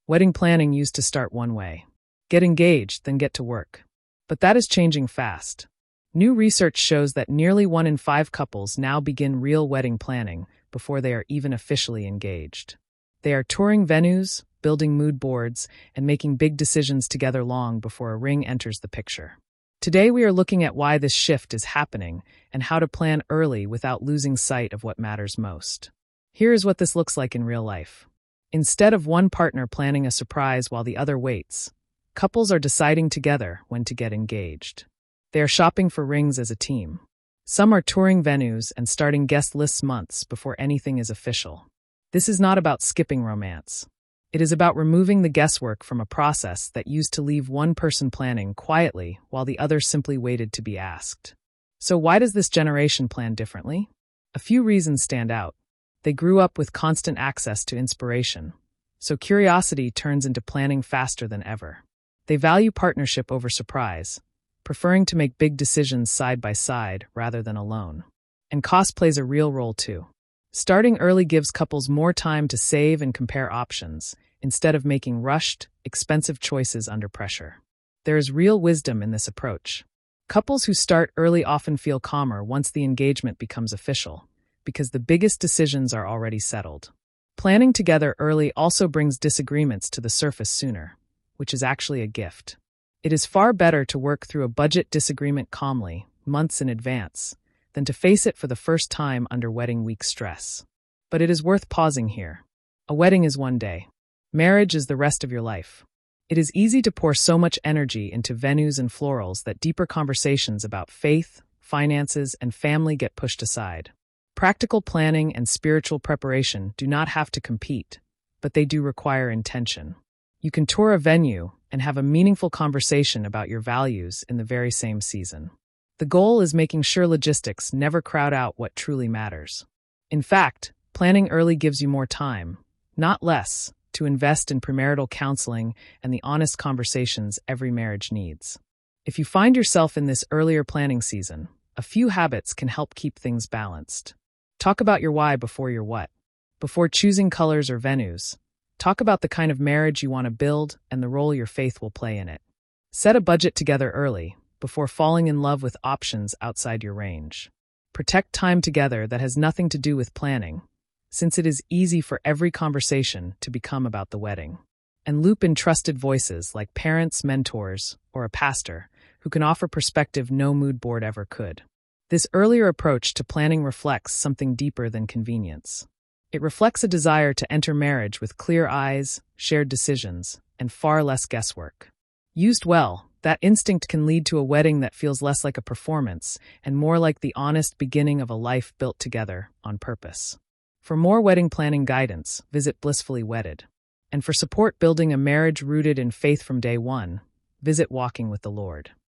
Wedding planning used to start one way. Get engaged, then get to work. But that is changing fast. New research shows that nearly 1 in 5 couples now begin real wedding planning before they are even officially engaged. They are touring venues, building mood boards, and making big decisions together long before a ring enters the picture. Today we are looking at why this shift is happening and how to plan early without losing sight of what matters most. Here is what this looks like in real life. Instead of one partner planning a surprise while the other waits, couples are deciding together when to get engaged. They are shopping for rings as a team. Some are touring venues and starting guest lists months before anything is official. This is not about skipping romance. It is about removing the guesswork from a process that used to leave one person planning quietly while the other simply waited to be asked. So why does this generation plan differently? A few reasons stand out. They grew up with constant access to inspiration, so curiosity turns into planning faster than ever. They value partnership over surprise, preferring to make big decisions side by side rather than alone. And cost plays a real role too. Starting early gives couples more time to save and compare options, instead of making rushed, expensive choices under pressure. There is real wisdom in this approach. Couples who start early often feel calmer once the engagement becomes official, because the biggest decisions are already settled. Planning together early also brings disagreements to the surface sooner, which is actually a gift. It is far better to work through a budget disagreement calmly, months in advance, than to face it for the first time under wedding week stress. But it is worth pausing here. A wedding is one day. Marriage is the rest of your life. It is easy to pour so much energy into venues and florals that deeper conversations about faith, finances, and family get pushed aside. Practical planning and spiritual preparation do not have to compete, but they do require intention. You can tour a venue and have a meaningful conversation about your values in the very same season. The goal is making sure logistics never crowd out what truly matters. In fact, planning early gives you more time, not less, to invest in premarital counseling and the honest conversations every marriage needs. If you find yourself in this earlier planning season, a few habits can help keep things balanced. Talk about your why before your what. Before choosing colors or venues, talk about the kind of marriage you want to build and the role your faith will play in it. Set a budget together early, before falling in love with options outside your range. Protect time together that has nothing to do with planning, since it is easy for every conversation to become about the wedding. And loop in trusted voices like parents, mentors, or a pastor who can offer perspective no mood board ever could. This earlier approach to planning reflects something deeper than convenience. It reflects a desire to enter marriage with clear eyes, shared decisions, and far less guesswork. Used well, that instinct can lead to a wedding that feels less like a performance and more like the honest beginning of a life built together on purpose. For more wedding planning guidance, visit Blissfully Wedded. And for support building a marriage rooted in faith from day one, visit Walking with the Lord.